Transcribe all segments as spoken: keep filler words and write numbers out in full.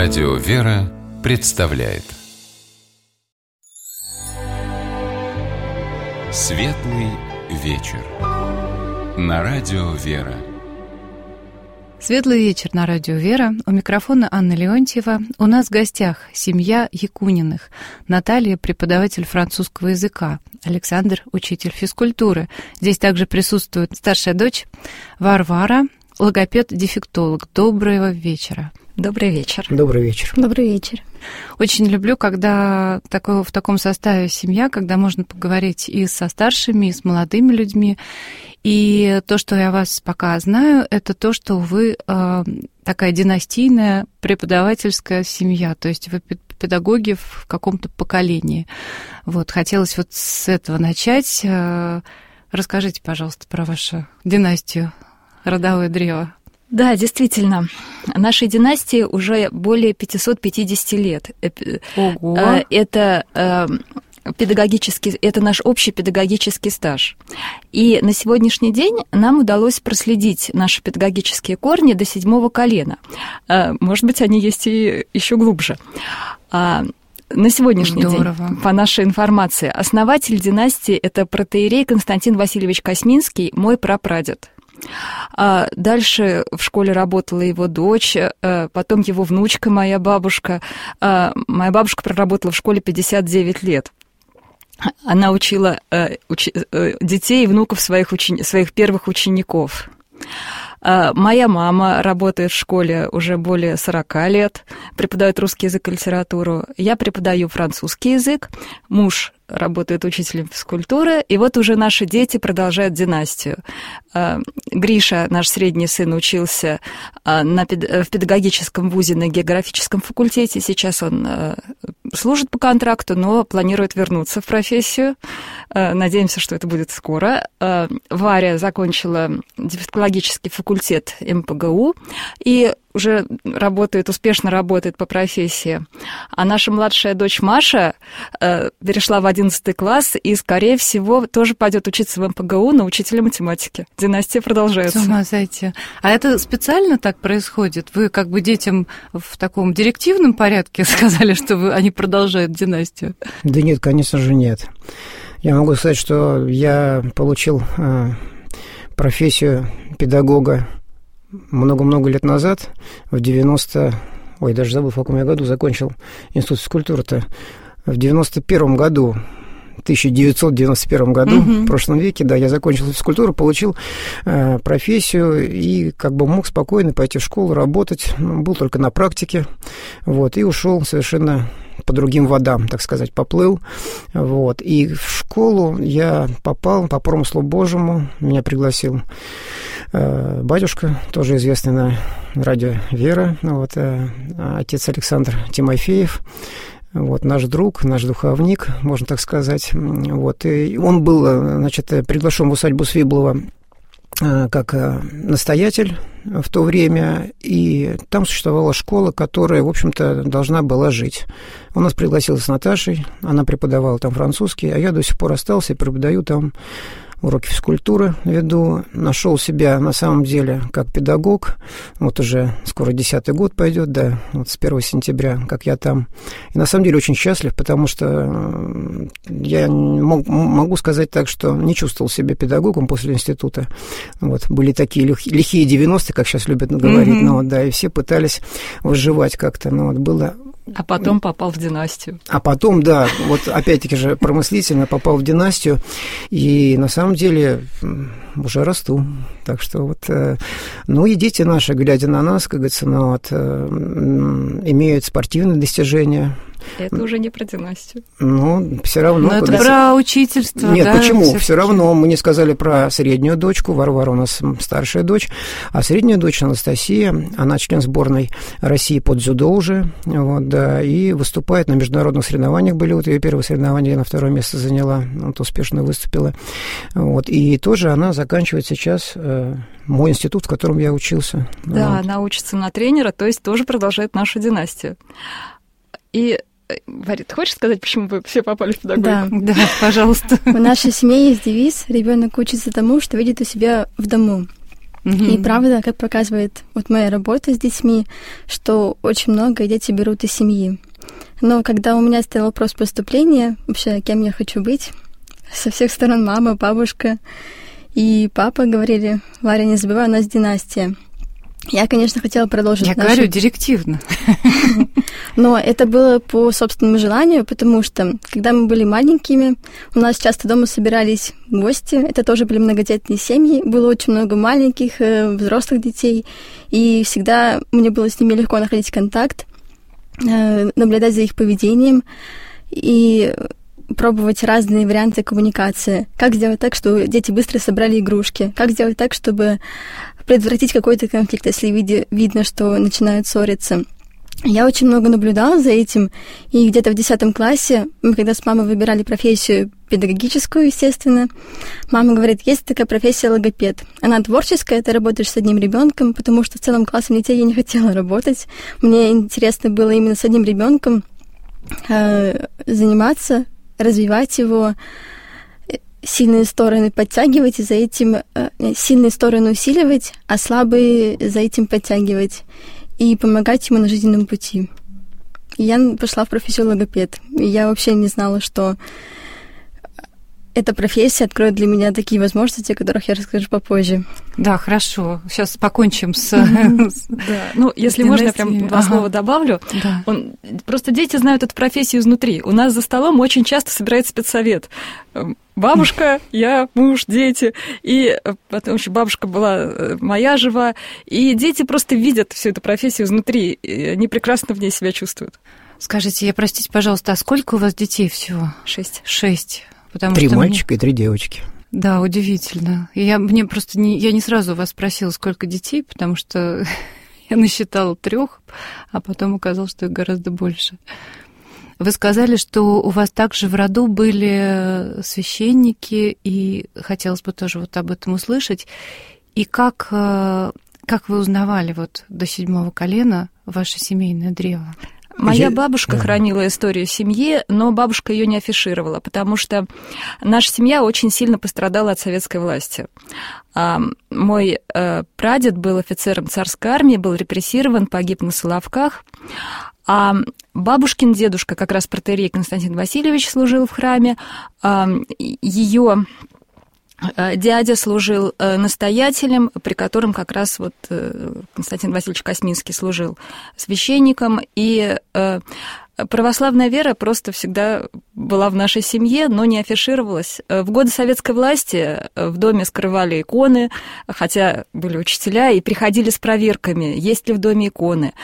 Радио «Вера» представляет Светлый вечер на Радио «Вера». Светлый вечер на Радио «Вера». У микрофона Анна Леонтьева. У нас в гостях семья Якуниных. Наталья – преподаватель французского языка. Александр – учитель физкультуры. Здесь также присутствует старшая дочь Варвара, логопед-дефектолог. Доброго вечера. Добрый вечер. Добрый вечер. Добрый вечер. Очень люблю, когда такое, в таком составе семья, когда можно поговорить и со старшими, и с молодыми людьми. И то, что я вас пока знаю, это то, что вы э, такая династийная преподавательская семья, то есть вы педагоги в каком-то поколении. Вот, хотелось вот с этого начать. Э, расскажите, пожалуйста, про вашу династию, родовое древо. Да, действительно, нашей династии уже более пятьсот пятьдесят лет. Ого. Это педагогический, это наш общий педагогический стаж. И на сегодняшний день нам удалось проследить наши педагогические корни до седьмого колена. Может быть, они есть и еще глубже. На сегодняшний Здорово. День, по нашей информации, основатель династии – это протоиерей Константин Васильевич Косминский, мой прапрадед. Дальше в школе работала его дочь, потом его внучка, моя бабушка. Моя бабушка проработала в школе пятьдесят девять лет. Она учила детей и внуков своих, учени... своих первых учеников. Моя мама работает в школе уже более сорок лет, преподает русский язык и литературу. Я преподаю французский язык, муж работает учителем физкультуры, и вот уже наши дети продолжают династию. Гриша, наш средний сын, учился на, в педагогическом вузе на географическом факультете. Сейчас он служит по контракту, но планирует вернуться в профессию. Надеемся, что это будет скоро. Варя закончила дефектологический факультет эм пэ гэ у и уже работает, успешно работает по профессии. А наша младшая дочь Маша э, перешла в одиннадцатый класс и, скорее всего, тоже пойдет учиться в эм пэ гэ у на учителя математики. Династия продолжается. С ума сойти. А это специально так происходит? Вы как бы детям в таком директивном порядке сказали, что вы, они продолжают династию? Да нет, конечно же, нет. Я могу сказать, что я получил э, профессию педагога много-много лет назад, в девяносто... Ой, даже забыл, в каком я году закончил институт физкультуры-то. В девяносто первом году, тысяча девятьсот девяносто первом году, uh-huh. в прошлом веке, да, я закончил физкультуру, получил э, профессию и как бы мог спокойно пойти в школу, работать. Ну, был только на практике, вот, и ушел совершенно по другим водам, так сказать, поплыл. Вот. И в школу я попал по промыслу Божьему. Меня пригласил э, батюшка, тоже известный на радио «Вера», вот, э, отец Александр Тимофеев. Вот, наш друг, наш духовник, можно так сказать. Вот. И он был, значит, приглашен в усадьбу Свиблова как настоятель в то время, и там существовала школа, которая, в общем-то, должна была жить. Он нас пригласил с Наташей, она преподавала там французский, а я до сих пор остался и преподаю там уроки физкультуры веду, нашел себя на самом деле как педагог, вот уже скоро десятый год пойдет, да, вот с первого сентября, как я там, и на самом деле очень счастлив, потому что я мог, могу сказать так, что не чувствовал себя педагогом после института, вот, были такие лихие девяностые, как сейчас любят говорить, mm-hmm. ну, вот, да, и все пытались выживать как-то, ну, вот, было... А потом попал в династию. А потом, да, вот опять-таки же промыслительно попал в династию, и на самом деле уже расту. Так что вот, ну и дети наши, глядя на нас, как говорится, ну, вот, имеют спортивные достижения. Это уже не про династию. Ну, все равно. Но это про учительство, Нет, да, почему? Все, все равно мы не сказали про среднюю дочку. Варвара у нас старшая дочь. А средняя дочь Анастасия, она член сборной России по дзюдо уже. Вот, да, и выступает на международных соревнованиях. Были вот ее первые соревнования, она второе место заняла. Вот, успешно выступила. Вот, и тоже она заканчивает сейчас э, мой институт, в котором я учился. Да, вот. Она учится на тренера, то есть тоже продолжает нашу династию. И Варя, ты хочешь сказать, почему вы все попали в педагогику? Да, да, пожалуйста. В нашей семье есть девиз: ребенок учится тому, что видит у себя в дому. Mm-hmm. И правда, как показывает вот моя работа с детьми, что очень много дети берут из семьи. Но когда у меня стоял вопрос поступления, вообще, кем я хочу быть, со всех сторон мама, бабушка и папа говорили: Варя, не забывай, у нас династия. Я, конечно, хотела продолжить. Я нашу... говорю директивно. Но это было по собственному желанию, потому что, когда мы были маленькими, у нас часто дома собирались гости. Это тоже были многодетные семьи. Было очень много маленьких, взрослых детей. И всегда мне было с ними легко находить контакт, наблюдать за их поведением и пробовать разные варианты коммуникации. Как сделать так, чтобы дети быстро собрали игрушки? Как сделать так, чтобы предотвратить какой-то конфликт, если види, видно, что начинают ссориться? Я очень много наблюдала за этим, и где-то в десятом классе, мы когда с мамой выбирали профессию педагогическую, естественно, мама говорит: есть такая профессия логопед. Она творческая, ты работаешь с одним ребенком, потому что в целом классом детей я не хотела работать. Мне интересно было именно с одним ребенком э, заниматься, развивать его, сильные стороны подтягивать, и за этим э, сильные стороны усиливать, а слабые за этим подтягивать и помогать ему на жизненном пути. И я пошла в профессию логопед. И я вообще не знала, что эта профессия откроет для меня такие возможности, о которых я расскажу попозже. Да, хорошо. Сейчас покончим с... Да. Ну, если можно, я прям два слова добавлю. Он... Просто дети знают эту профессию изнутри. У нас за столом очень часто собирается спецсовет. Бабушка, я, муж, дети. И потому что бабушка была моя жива. И дети просто видят всю эту профессию изнутри. И они прекрасно в ней себя чувствуют. Скажите, я, простите, пожалуйста, а сколько у вас детей всего? Шесть. Шесть. Потому три что мальчика мне... и три девочки. Да, удивительно. И я мне просто не, я не сразу вас спросила, сколько детей, потому что я насчитала трех, а потом оказалось, что их гораздо больше. Вы сказали, что у вас также в роду были священники, и хотелось бы тоже вот об этом услышать. И как, как вы узнавали вот до седьмого колена ваше семейное древо? Моя бабушка хранила историю семьи, но бабушка ее не афишировала, потому что наша семья очень сильно пострадала от советской власти. Мой прадед был офицером царской армии, был репрессирован, погиб на Соловках. А бабушкин дедушка, как раз протоиерей Константин Васильевич, служил в храме. Ее дядя служил настоятелем, при котором как раз вот Константин Васильевич Косминский служил священником. И православная вера просто всегда была в нашей семье, но не афишировалась. В годы советской власти в доме скрывали иконы, хотя были учителя, и приходили с проверками, есть ли в доме иконы,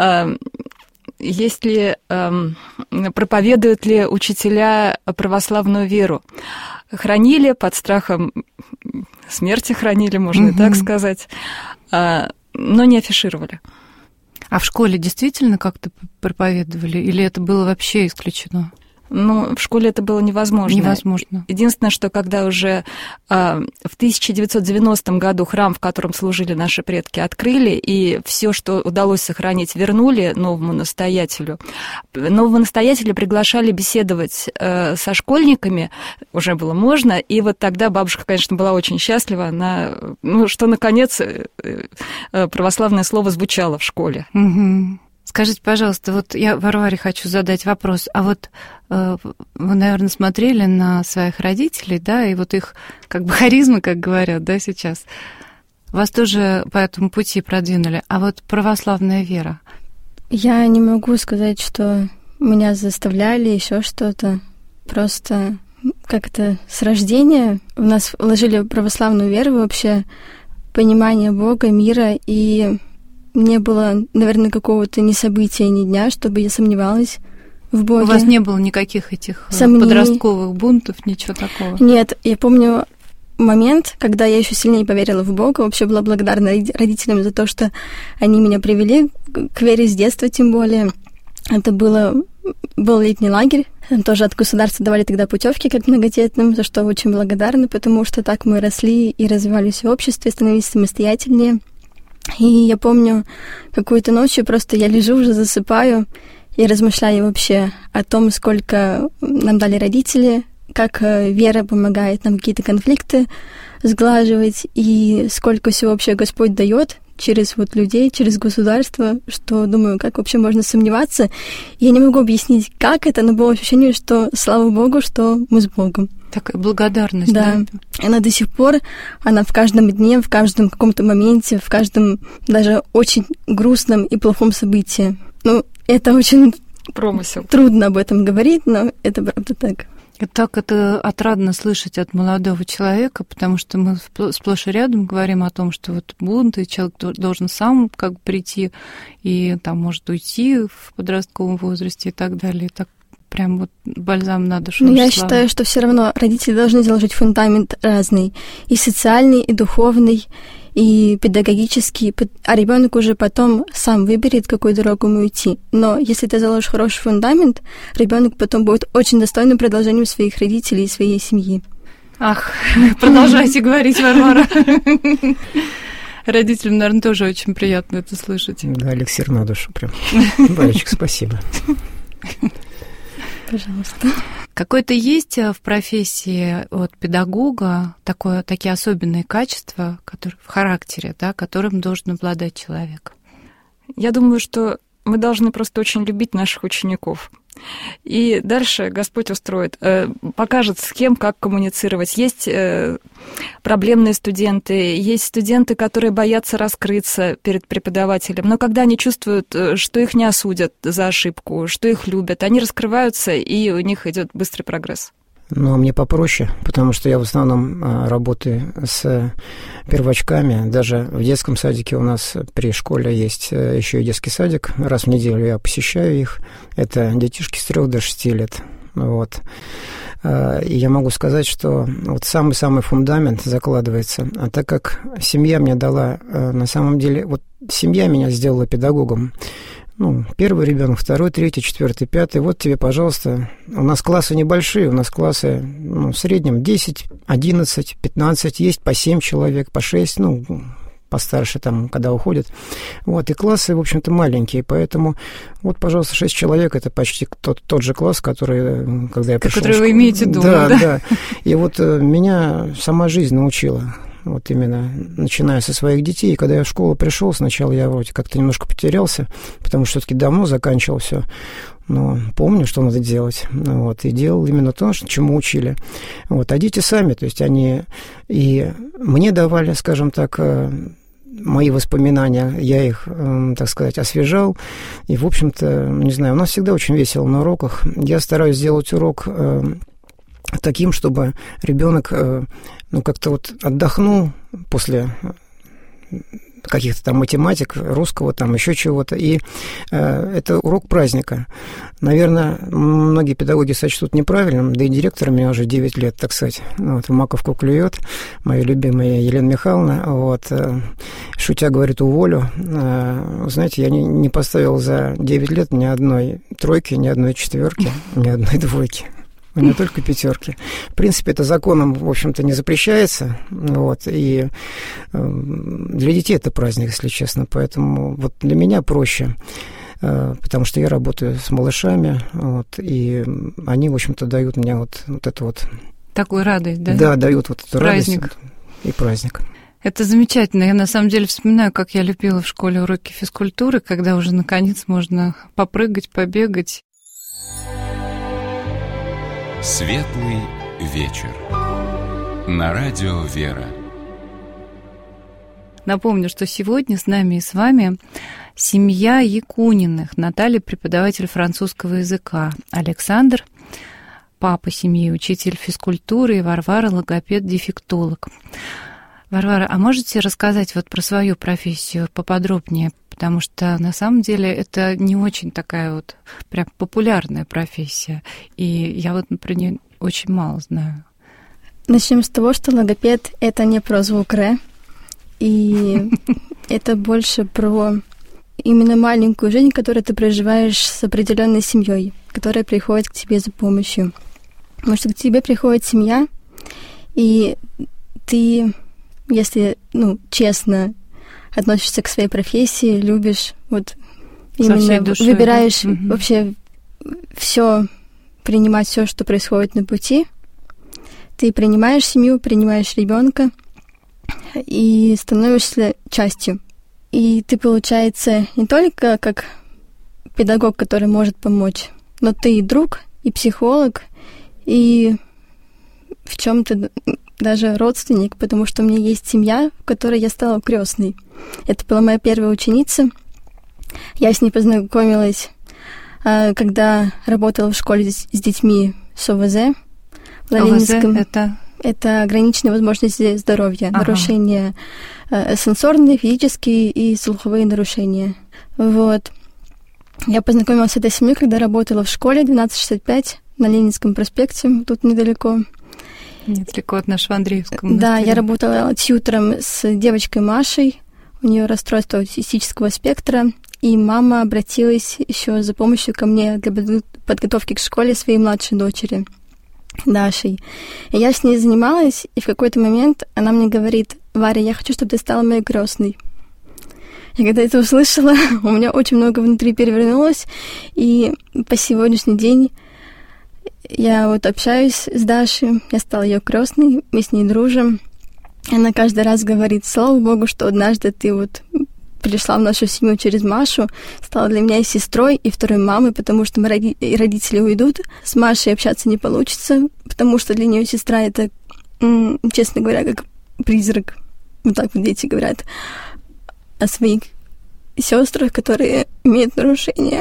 есть ли, проповедуют ли учителя православную веру. Хранили под страхом смерти, хранили, можно угу. и так сказать, но не афишировали. А в школе действительно как-то проповедовали, или это было вообще исключено? Ну, в школе это было невозможно. Невозможно. Единственное, что когда уже э, в тысяча девятьсот девяностом году храм, в котором служили наши предки, открыли, и все, что удалось сохранить, вернули новому настоятелю. Нового настоятеля приглашали беседовать э, со школьниками, уже было можно, и вот тогда бабушка, конечно, была очень счастлива, она, ну, что, наконец, э, э, православное слово звучало в школе. Угу. Скажите, пожалуйста, вот я Варваре хочу задать вопрос. А вот э, вы, наверное, смотрели на своих родителей, да, и вот их как бы харизмы, как говорят, да, сейчас. Вас тоже по этому пути продвинули. А вот православная вера? Я не могу сказать, что меня заставляли, еще что-то. Просто как-то с рождения в нас вложили православную веру, вообще понимание Бога, мира, и не было, наверное, какого-то ни события, ни дня, чтобы я сомневалась в Боге. У вас не было никаких этих сомнений, подростковых бунтов, ничего такого? Нет, я помню момент, когда я еще сильнее поверила в Бога, вообще была благодарна родителям за то, что они меня привели к вере с детства, тем более. Это было, был летний лагерь, тоже от государства давали тогда путевки как многодетным, за что очень благодарна, потому что так мы росли и развивались в обществе, становились самостоятельнее. И я помню, какую-то ночью просто я лежу, уже засыпаю, и размышляю вообще о том, сколько нам дали родители, как вера помогает нам какие-то конфликты сглаживать, и сколько всего вообще Господь дает через вот людей, через государство, что, думаю, как вообще можно сомневаться. Я не могу объяснить, как это, но было ощущение, что, слава Богу, что мы с Богом. Такая благодарность, да? Да. Она до сих пор, она в каждом дне, в каждом каком-то моменте, в каждом даже очень грустном и плохом событии. Ну, это очень промысел. Трудно об этом говорить, но это правда так. И так это отрадно слышать от молодого человека, потому что мы сплошь и рядом говорим о том, что вот бунт, и человек должен сам как бы прийти и там может уйти в подростковом возрасте и так далее. Так прям вот бальзам на душу. Но я считаю, что все равно родители должны заложить фундамент разный, и социальный, и духовный, и педагогический, а ребенок уже потом сам выберет, какую дорогу ему идти. Но если ты заложишь хороший фундамент, ребенок потом будет очень достойным продолжением своих родителей и своей семьи. Ах, продолжайте говорить, Варвара. Родителям, наверное, тоже очень приятно это слышать. Да, эликсир на душу прям. Варечка, спасибо. Пожалуйста. Какое-то есть в профессии от педагога такое, такие особенные качества, которые в характере, да, которым должен обладать человек? Я думаю, что мы должны просто очень любить наших учеников. И дальше Господь устроит, покажет, с кем, как коммуницировать. Есть проблемные студенты, есть студенты, которые боятся раскрыться перед преподавателем, но когда они чувствуют, что их не осудят за ошибку, что их любят, они раскрываются, и у них идет быстрый прогресс. Ну, а мне попроще, потому что я в основном работаю с первочками. Даже в детском садике у нас при школе есть еще и детский садик. Раз в неделю я посещаю их. Это детишки с трёх до шести лет. Вот. И я могу сказать, что вот самый-самый фундамент закладывается. А так как семья мне дала, на самом деле, вот семья меня сделала педагогом. Ну, первый ребенок, второй, третий, четвертый, пятый. Вот тебе, пожалуйста. У нас классы небольшие, у нас классы, ну, в среднем десять, одиннадцать, пятнадцать. Есть по семь человек, по шесть, ну, постарше там, когда уходят. Вот, и классы, в общем-то, маленькие, поэтому вот, пожалуйста, шесть человек, это почти тот, тот же класс, который, когда я пришел... Который вы имеете дома, да? Да, да. И вот меня сама жизнь научила. Вот именно начиная со своих детей. И когда я в школу пришел, сначала я вроде как-то немножко потерялся, потому что все-таки давно заканчивал все. Но помню, что надо делать. Вот, и делал именно то, чему учили. Вот, а дети сами, то есть они и мне давали, скажем так, мои воспоминания, я их, так сказать, освежал. И, в общем-то, не знаю, у нас всегда очень весело на уроках. Я стараюсь сделать урок таким, чтобы ребенок, ну, как-то вот отдохнул после каких-то там математик, русского, там еще чего-то. И э, это урок праздника. Наверное, многие педагоги сочтут неправильным, да и директор у меня уже девять лет, так сказать. Вот, в маковку клюет, моя любимая Елена Михайловна. Вот, э, шутя говорит, уволю. Э, знаете, я не, не поставил за девять лет ни одной тройки, ни одной четверки, ни одной двойки. У меня только пятерки. В принципе, это законом, в общем-то, не запрещается. Вот, и для детей это праздник, если честно. Поэтому вот для меня проще, потому что я работаю с малышами, вот, и они, в общем-то, дают мне вот, вот это вот... Такую радость, да? Да, дают вот эту праздник. радость и праздник. Это замечательно. Я, на самом деле, вспоминаю, как я любила в школе уроки физкультуры, когда уже, наконец, можно попрыгать, побегать. Светлый вечер. На радио «Вера». Напомню, что сегодня с нами и с вами семья Якуниных. Наталья, преподаватель французского языка. Александр, папа семьи, учитель физкультуры. И Варвара, логопед-дефектолог. Варвара, а можете рассказать вот про свою профессию поподробнее? Потому что на самом деле это не очень такая вот прям популярная профессия. И я вот, например, очень мало знаю. Начнем с того, что логопед — это не про звук «р», и это больше про именно маленькую жизнь, которую ты проживаешь с определенной семьей, которая приходит к тебе за помощью. Потому что к тебе приходит семья, и ты, если, ну, честно относишься к своей профессии, любишь, вот именно душой, выбираешь, да? Вообще все, принимать все, что происходит на пути, Ты принимаешь семью, принимаешь ребенка и становишься частью. И ты, получается, не только как педагог, который может помочь, но ты и друг, и психолог, и в чем-то даже родственник, потому что у меня есть семья, в которой я стала крестной. Это была моя первая ученица. Я с ней познакомилась, когда работала в школе с детьми с ОВЗ. В Ленинском. Это? Это ограниченные возможности здоровья, ага. нарушения сенсорные, физические и слуховые нарушения. Вот. Я познакомилась с этой семьей, когда работала в школе двенадцать шестьдесят пять на Ленинском проспекте, тут недалеко. Недалеко от нашего Андреевского монастыря. Да, я работала тьютором с девочкой Машей, у нее расстройство аутистического спектра, и мама обратилась еще за помощью ко мне для подготовки к школе своей младшей дочери, Дашей. И я с ней занималась, и в какой-то момент она мне говорит: «Варя, я хочу, чтобы ты стала моей крестной». И когда это услышала, у меня очень много внутри перевернулось, и по сегодняшний день я вот общаюсь с Дашей, я стала ее крестной, мы с ней дружим. Она каждый раз говорит: слава Богу, что однажды ты вот пришла в нашу семью через Машу, стала для меня и сестрой, и второй мамой, потому что мы роди- родители уйдут, с Машей общаться не получится, потому что для нее сестра — это, м- честно говоря, как призрак. Вот так вот дети говорят о своих сестрах, которые имеют нарушения.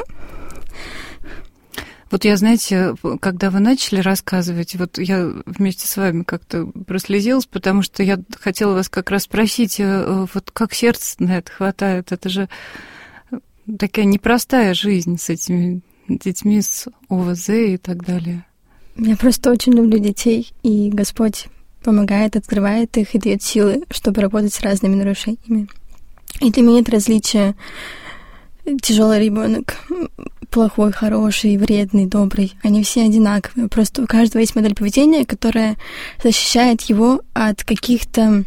Вот я, знаете, когда вы начали рассказывать, вот я вместе с вами как-то прослезилась, потому что я хотела вас как раз спросить, вот как сердце на это хватает? Это же такая непростая жизнь с этими детьми с ОВЗ и так далее. Я просто очень люблю детей, и Господь помогает, открывает их и дает силы, чтобы работать с разными нарушениями. И для меня нет различия тяжелый ребенок, плохой, хороший, вредный, добрый. Они все одинаковые. Просто у каждого есть модель поведения, которая защищает его от каких-то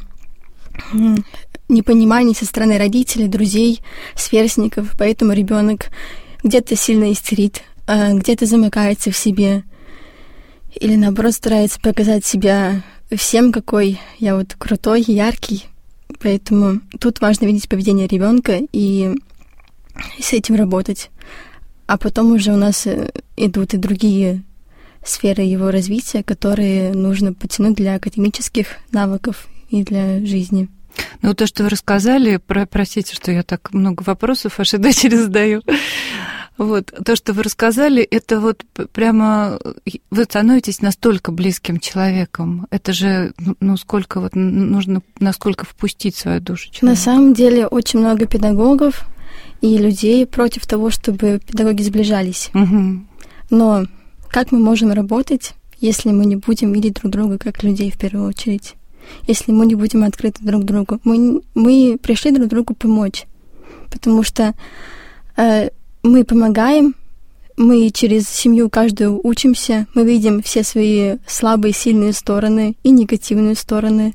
непониманий со стороны родителей, друзей, сверстников. Поэтому ребенок где-то сильно истерит, где-то замыкается в себе, или наоборот старается показать себя всем, какой я вот крутой, яркий. Поэтому тут важно видеть поведение ребенка и с этим работать. А потом уже у нас идут и другие сферы его развития, которые нужно подтянуть для академических навыков и для жизни. Ну, то, что вы рассказали, про, простите, что я так много вопросов вашей дочери задаю. Вот, то, что вы рассказали, это вот прямо вы становитесь настолько близким человеком. Это же, ну, сколько вот нужно, насколько впустить свою душу человека. На самом деле очень много педагогов и людей против того, чтобы педагоги сближались. Угу. Но как мы можем работать, если мы не будем видеть друг друга как людей в первую очередь? Если мы не будем открыты друг другу? Мы, мы пришли друг другу помочь, потому что э, мы помогаем, мы через семью каждую учимся, мы видим все свои слабые, сильные стороны и негативные стороны.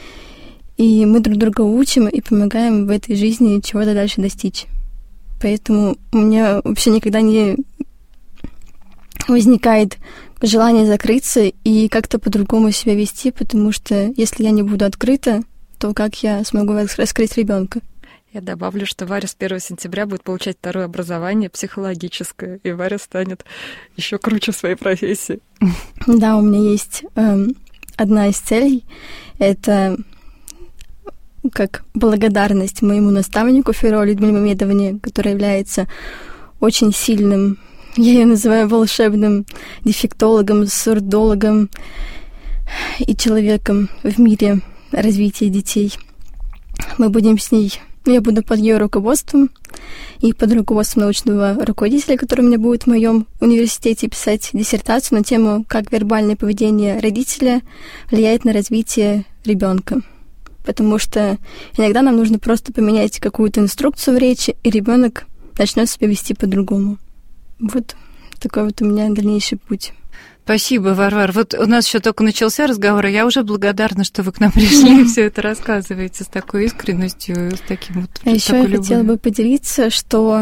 И мы друг друга учим и помогаем в этой жизни чего-то дальше достичь. Поэтому у меня вообще никогда не возникает желание закрыться и как-то по-другому себя вести, потому что если я не буду открыта, то как я смогу раскрыть ребенка? Я добавлю, что Варя с первого сентября будет получать второе образование психологическое, и Варя станет еще круче в своей профессии. Да, у меня есть э, одна из целей — это как благодарность моему наставнику Феро Людмиле Мамедовне, которая является очень сильным, я ее называю волшебным дефектологом, сурдологом и человеком в мире развития детей. Мы будем с ней, я буду под ее руководством и под руководством научного руководителя, который у меня будет в моем университете, писать диссертацию на тему, как вербальное поведение родителя влияет на развитие ребенка. Потому что иногда нам нужно просто поменять какую-то инструкцию в речи, и ребенок начнет себя вести по-другому. Вот такой вот у меня дальнейший путь. Спасибо, Варвара. Вот у нас еще только начался разговор, и я уже благодарна, что вы к нам пришли и все это рассказываете с такой искренностью, с таким вот. А еще я любовью. Хотела бы поделиться, что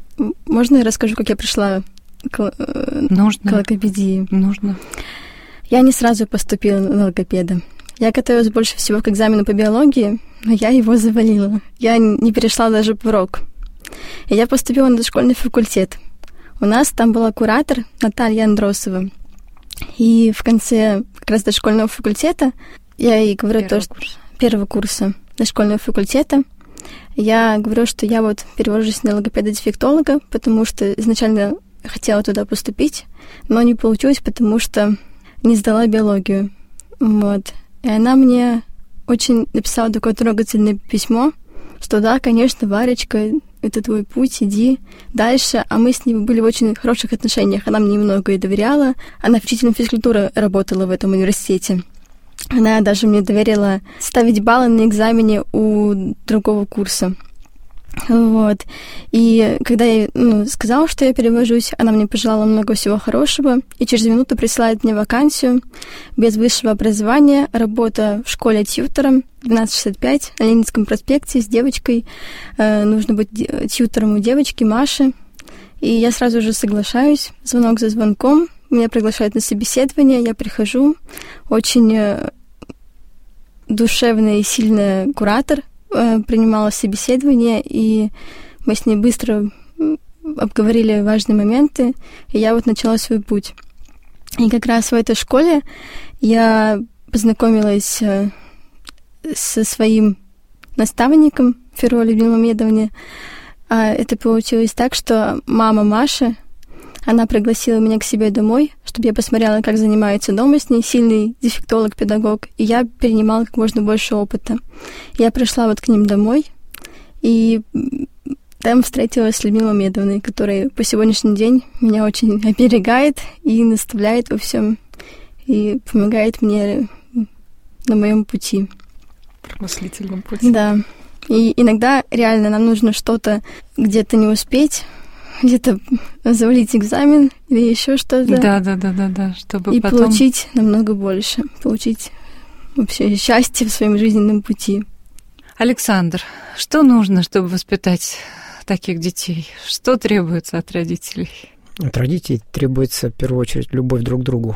можно я расскажу, как я пришла к, Нужно. к логопедии? Нужно. Я не сразу поступила на логопеда. Я готовилась больше всего к экзамену по биологии, но я его завалила. Я не перешла даже порог. И я поступила на дошкольный факультет. У нас там была куратор Наталья Андросова. И в конце как раз дошкольного факультета я ей говорю Первого то, что... курса. Первого курса дошкольного факультета. Я говорю, что я вот перевожусь на логопеда-дефектолога, потому что изначально хотела туда поступить, но не получилось, потому что не сдала биологию. Вот. И она мне очень написала такое трогательное письмо, что да, конечно, Варечка, это твой путь, иди дальше. А мы с ней были в очень хороших отношениях. Она мне многое доверяла. Она учителем физкультуры работала в этом университете. Она даже мне доверила ставить баллы на экзамене у другого курса. Вот. И когда я ну, сказала, что я перевожусь, она мне пожелала много всего хорошего, и через минуту присылает мне вакансию без высшего образования, работа в школе тьютором, двенадцать шестьдесят пять, на Ленинском проспекте с девочкой. Э, нужно быть тьютором у девочки Маши. И я сразу же соглашаюсь, звонок за звонком, меня приглашают на собеседование, я прихожу, очень душевная и сильная куратор, принимала собеседование, и мы с ней быстро обговорили важные моменты, и я вот начала свой путь. И как раз в этой школе я познакомилась со своим наставником Феро Людмилой Мамедовной. Это получилось так, что мама Маши, она пригласила меня к себе домой, чтобы я посмотрела, как занимается дома с ней сильный дефектолог-педагог, и я перенимала как можно больше опыта. Я пришла вот к ним домой, и там встретилась с Людмилой Мамедовной, которая по сегодняшний день меня очень оберегает и наставляет во всем, и помогает мне на моем пути. Мыслительном пути. Да. И иногда реально нам нужно что-то где-то не успеть, где-то завалить экзамен или еще что-то. Да, да, да, да, да, чтобы и потом... получить намного больше, получить вообще счастье в своем жизненном пути. Александр, что нужно, чтобы воспитать таких детей? Что требуется от родителей? От родителей требуется, в первую очередь, любовь друг к другу.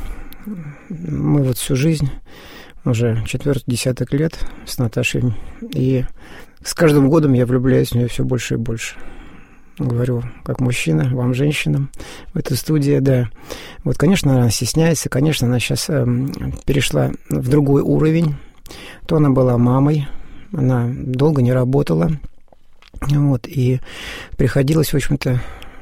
Мы вот всю жизнь, уже четвертый десяток лет с Наташей, и с каждым годом я влюбляюсь в нее все больше и больше. Говорю, как мужчина, вам, женщинам, в этой студии, да. Вот, конечно, она стесняется, конечно, она сейчас э, перешла в другой уровень. То она была мамой, она долго не работала, вот, и приходилось, в общем-то,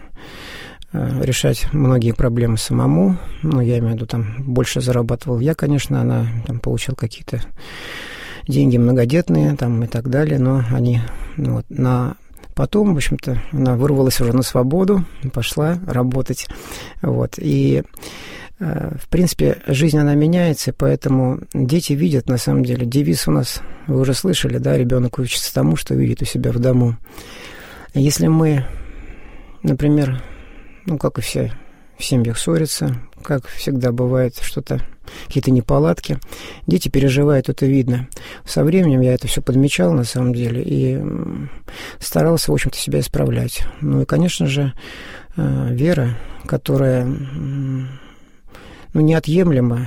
э, решать многие проблемы самому. Ну, я имею в виду, там, больше зарабатывал я, конечно, она там получала какие-то деньги многодетные, там, и так далее, но они, ну, вот, на... Потом, в общем-то, она вырвалась уже на свободу, пошла работать. Вот. И, э, в принципе, жизнь, она меняется, поэтому дети видят, на самом деле, девиз у нас, вы уже слышали, да, ребенок учится тому, что видит у себя в дому. Если мы, например, ну, как и все в семьях ссорятся, как всегда бывает что-то, какие-то неполадки, дети переживают, это видно. Со временем я это все подмечал, на самом деле, и старался, в общем-то, себя исправлять. Ну и, конечно же, вера, которая, ну, неотъемлема,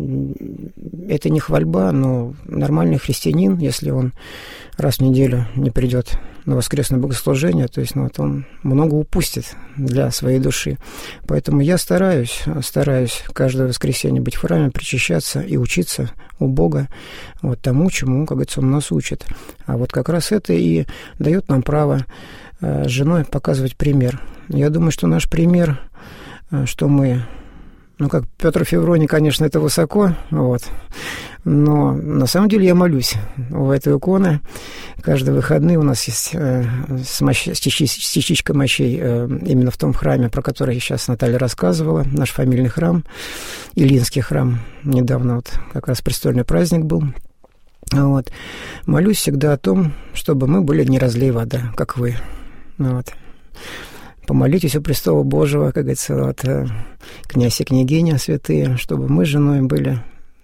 это не хвальба, но нормальный христианин, если он раз в неделю не придет на воскресное богослужение, то есть, ну, вот он много упустит для своей души. Поэтому я стараюсь, стараюсь каждое воскресенье быть в храме, причащаться и учиться у Бога вот тому, чему, как говорится, Он нас учит. А вот как раз это и дает нам право с женой показывать пример. Я думаю, что наш пример, что мы... Ну, как Петр Февроний, конечно, это высоко, вот. Но на самом деле я молюсь у этой иконы. Каждые выходные у нас есть э, с, мощ... с частичкой мощей э, именно в том храме, про который сейчас Наталья рассказывала, наш фамильный храм, Илинский храм. Недавно вот как раз престольный праздник был. Вот. Молюсь всегда о том, чтобы мы были не разлей вода, как вы. Вот. Помолитесь у престола Божьего, как говорится, вот, князь и княгиня святые, чтобы мы с женой были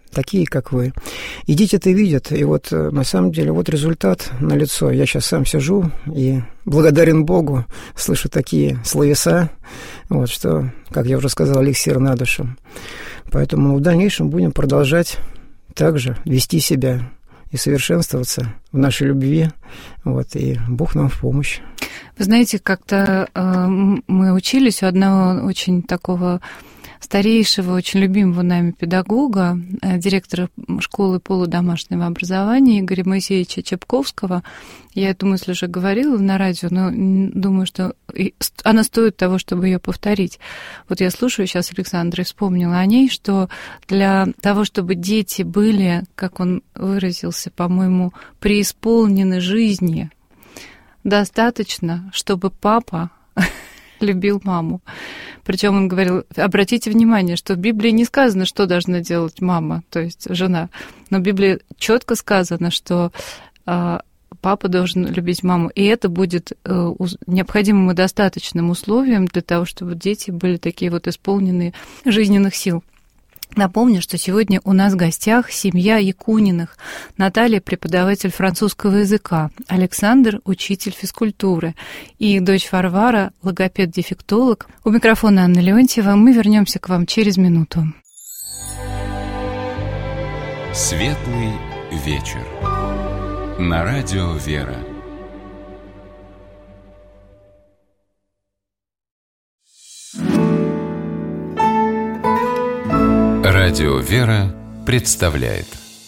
такие, как вы. И дети это видят, и вот на самом деле вот результат налицо. Я сейчас сам сижу и благодарен Богу, слышу такие словеса, вот, что, как я уже сказал, эликсир на душу. Поэтому в дальнейшем будем продолжать также вести себя и совершенствоваться в нашей любви, вот, и Бог нам в помощь. Вы знаете, как-то э, мы учились у одного очень такого старейшего, очень любимого нами педагога, э, директора школы полудомашнего образования Игоря Моисеевича Чепковского. Я эту мысль уже говорила на радио, но думаю, что она стоит того, чтобы ее повторить. Вот я слушаю сейчас Александра и вспомнила о ней, что для того, чтобы дети были, как он выразился, по-моему, преисполнены жизни, достаточно, чтобы папа любил маму. Причем он говорил, обратите внимание, что в Библии не сказано, что должна делать мама, то есть жена. Но в Библии четко сказано, что э, папа должен любить маму. И это будет э, необходимым и достаточным условием для того, чтобы дети были такие вот исполненные жизненных сил. Напомню, что сегодня у нас в гостях семья Якуниных. Наталья – преподаватель французского языка, Александр – учитель физкультуры, и дочь Варвара – логопед-дефектолог. У микрофона Анна Леонтьева. Мы вернемся к вам через минуту. Светлый вечер. На радио «Вера». Радио «Вера» представляет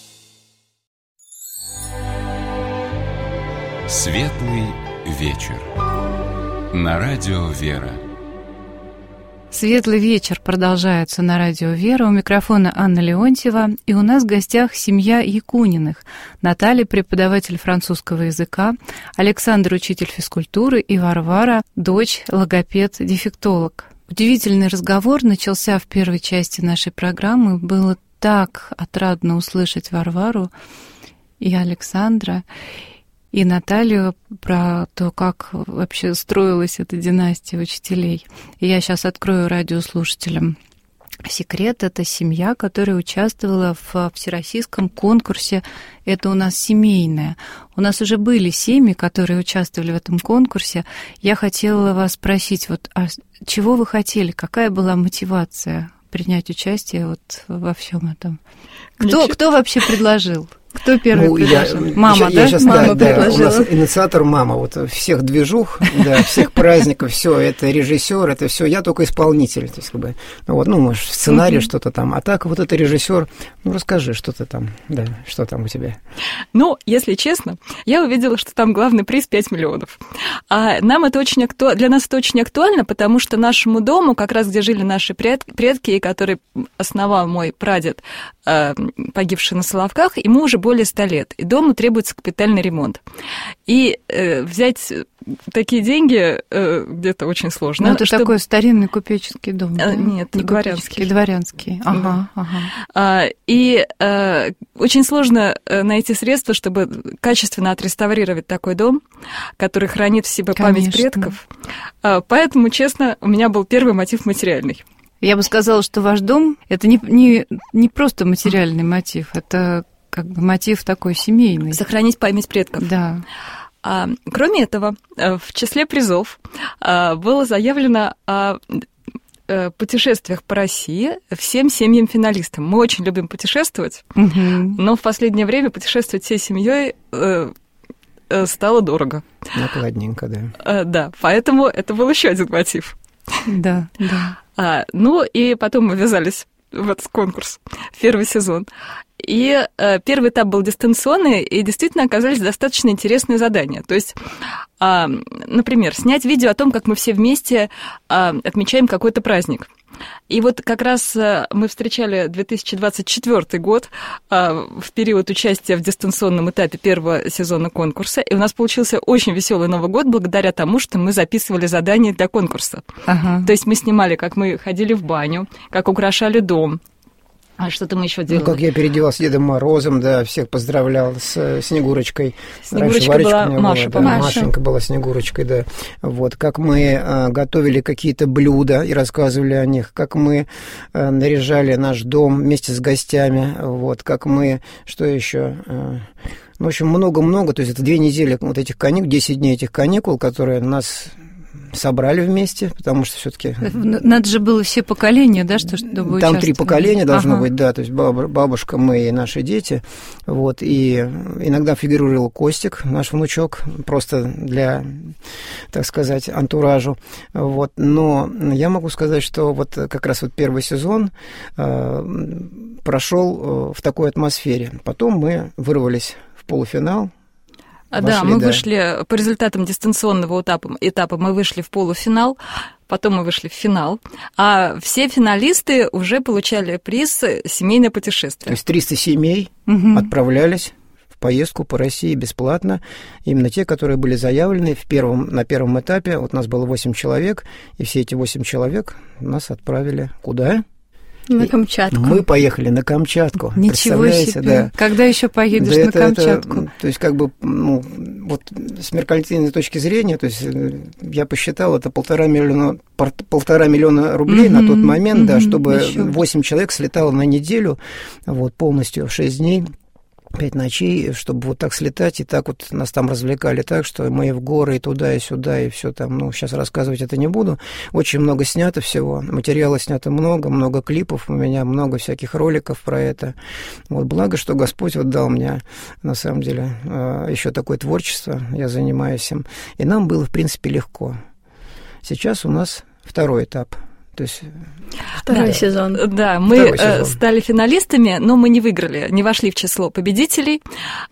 Светлый вечер. На радио «Вера». Светлый вечер продолжается на радио «Вера». У микрофона Анна Леонтьева. И у нас в гостях семья Якуниных. Наталья – преподаватель французского языка, Александр – учитель физкультуры, и Варвара – дочь, логопед-дефектолог. Удивительный разговор начался в первой части нашей программы. Было так отрадно услышать Варвару и Александра, и Наталью про то, как вообще строилась эта династия учителей. И я сейчас открою радиослушателям секрет. Это семья, которая участвовала в всероссийском конкурсе. Это у нас семейное. У нас уже были семьи, которые участвовали в этом конкурсе. Я хотела вас спросить, вот, а чего вы хотели? Какая была мотивация принять участие вот во всем этом? Кто, кто вообще предложил? Кто первый ну, предложил? Я, мама, я, да? Я сейчас, мама да, предложила. Да, у нас инициатор мама. Вот всех движух, да, всех праздников, все, это режиссер, это все. Я только исполнитель. То есть, как бы, ну, вот, ну, может, в сценарии mm-hmm. что-то там. А так, вот это режиссер. Ну, расскажи, что ты там, да, что там у тебя. Ну, если честно, я увидела, что там главный приз пять миллионов. А нам это очень актуально, для нас это очень актуально, потому что нашему дому, как раз где жили наши предки, который основал мой прадед, погибший на Соловках, ему уже более ста лет, и дому требуется капитальный ремонт. И э, взять такие деньги э, где-то очень сложно. Ну, это чтобы... такой старинный купеческий дом, да? Нет, не дворянский. Дворянский, ага, да. ага. А, и а, очень сложно найти средства, чтобы качественно отреставрировать такой дом, который хранит в себе Конечно. Память предков. А, поэтому, честно, у меня был первый мотив материальный. Я бы сказала, что ваш дом – это не, не, не просто материальный мотив, это как бы мотив такой семейный. Сохранить память предков. Да. А, кроме этого, в числе призов а, было заявлено о путешествиях по России всем семьям-финалистам. Мы очень любим путешествовать, угу. но в последнее время путешествовать всей семьей э, э, стало дорого. Накладненько, да. А, да, поэтому это был еще один мотив. Да, да. А, ну и потом мы ввязались в этот конкурс, в первый сезон. И э, первый этап был дистанционный, и действительно оказались достаточно интересные задания. То есть, э, например, снять видео о том, как мы все вместе э, отмечаем какой-то праздник. И вот как раз мы встречали две тысячи двадцать четвёртый год в период участия в дистанционном этапе первого сезона конкурса, и у нас получился очень веселый Новый год благодаря тому, что мы записывали задания для конкурса. Ага. То есть мы снимали, как мы ходили в баню, как украшали дом, А что-то мы еще делали? Ну, как я переодевался с Дедом Морозом, да, всех поздравлял с Снегурочкой. Снегурочка была Маша, была, да, Машенька была Снегурочкой, да. Вот, как мы а, готовили какие-то блюда и рассказывали о них, как мы а, наряжали наш дом вместе с гостями, вот, как мы, что еще... А, ну, в общем, много-много, то есть это две недели вот этих каникул, десять дней этих каникул, которые нас... собрали вместе, потому что все-таки... Надо же было все поколения, да, что, чтобы Там три поколения должно ага. быть, да, то есть бабушка, мы и наши дети, вот, и иногда фигурировал Костик, наш внучок, просто для, так сказать, антуражу, вот, но я могу сказать, что вот как раз вот первый сезон э, прошел в такой атмосфере, потом мы вырвались в полуфинал. Вошли, да, мы да. вышли по результатам дистанционного этапа, этапа, мы вышли в полуфинал, потом мы вышли в финал, а все финалисты уже получали приз «Семейное путешествие». То есть триста семей угу. отправлялись в поездку по России бесплатно, именно те, которые были заявлены в первом, на первом этапе. Вот нас было восемь человек, и все эти восемь человек нас отправили куда? На Камчатку. Мы поехали на Камчатку. Ничего себе. Да. Когда еще поедешь да на это, Камчатку? Это, то есть, как бы, ну, вот с меркантильной точки зрения, то есть, я посчитал, это полтора миллиона, полтора миллиона рублей mm-hmm. на тот момент, mm-hmm. да, чтобы еще. восемь человек слетало на неделю, вот, полностью в шесть дней. Пять ночей, чтобы вот так слетать, и так вот нас там развлекали так, что мы и в горы, и туда, и сюда, и все там, ну, сейчас рассказывать это не буду. Очень много снято всего, материала снято много, много клипов у меня, много всяких роликов про это. Вот, благо, что Господь вот дал мне, на самом деле, еще такое творчество, я занимаюсь им, и нам было, в принципе, легко. Сейчас у нас второй этап. То есть... Второй да, сезон. Да, мы сезон. стали финалистами, но мы не выиграли, не вошли в число победителей,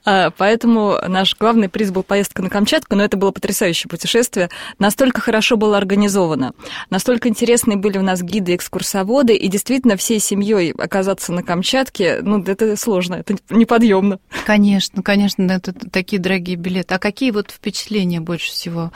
поэтому наш главный приз был поездка на Камчатку, но это было потрясающее путешествие, настолько хорошо было организовано, настолько интересные были у нас гиды, экскурсоводы, и действительно всей семьей оказаться на Камчатке, ну, это сложно, это неподъемно. Конечно, конечно, это такие дорогие билеты. А какие вот впечатления больше всего